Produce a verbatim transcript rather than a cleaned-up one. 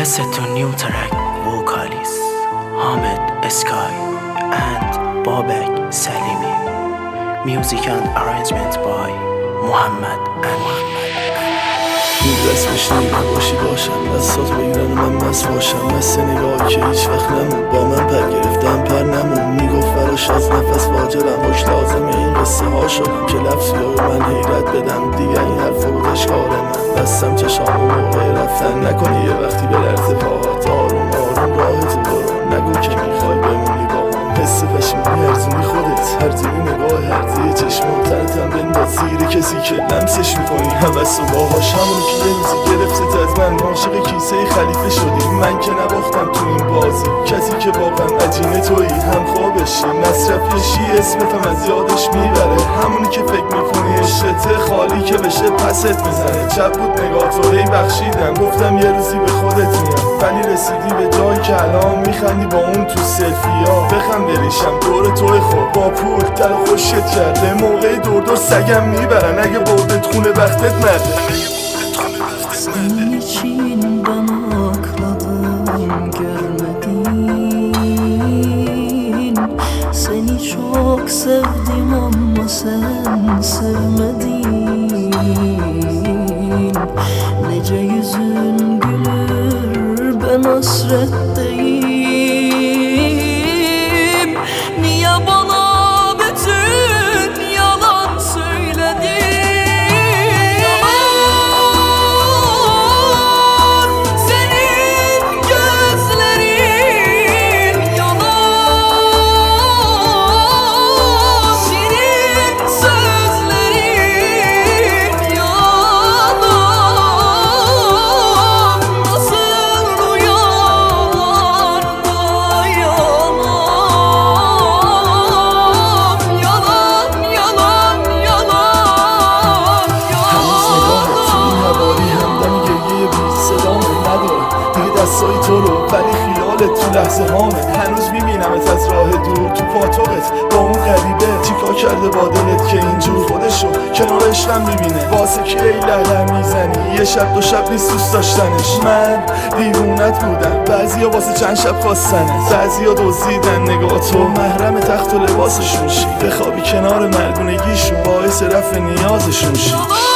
Listen to new track vocalist Hamid Sky and Babak Salimi. Music and arrangement by Muhammad Anwar. دست بشنیده باشی باشم دستات بگیرن و من مست باشم مثل نگاه که هیچ وقت نمون با من پر گرفتم پر نمون میگفت براش از نفس واجبم هاش لازمه این قصه ها شدم که لفظی های من حیرت بدم دیگه این حرف رو دشکار من بستم چشام و موقع رفتن نکنی یه وقتی به لرز پاهات آروم آروم راحتو برو نگو که میخوای بمونی با هم حس پشیمونی ارزونی خودت هرزونی نگاه هرزی چشم و تنتم بنداز زیر کسی که لمسش میکنی حوث و باهاش همونو که یه روزی گرفتت از من عاشق کیسه خلیفه شدی من که نباختم تو این بازی کسی که واقعا عجینه تویی هم خوابشی مصرفیشی اسمتم از یادش میبره همونی که فکر میکنی عشقته خالی که بشه پست میزنه چپ بود نگاه تو هی بخشیدم گفتم یه روزی به خودت میام ولی رسیدی به جایی که الان میخندی با اون تو سلفیا بخم بریشم دور توی خود با pul در خوشت کرده موقع دور دور سگم میبرن اگه بردت خونه وقتت مرده Senin için ben akladım görmedin Seni çok sevdim ama sen sevmedin Nece yüzün gülür ben hasretteyim Niye bana bütün yalan söyledin دستای تو رو ولی خیالت تو لحظه هامه هنوز میبینمت از راه دور تو پاتوقت با اون غریبه چیکار کرده با دلت که اینجور خودشو کنار عشقم میبینه واسه که ای لعلم میزنی یه شب دو شب نیست دوست داشتنش من دیوونت بودم بعضیا واسه چند شب خواستنه بعضیا دزدیدن نگاه تو محرم تخت و لباسشون شی بخوابی کنار مردونگیشون باعث رفع نیازشون شی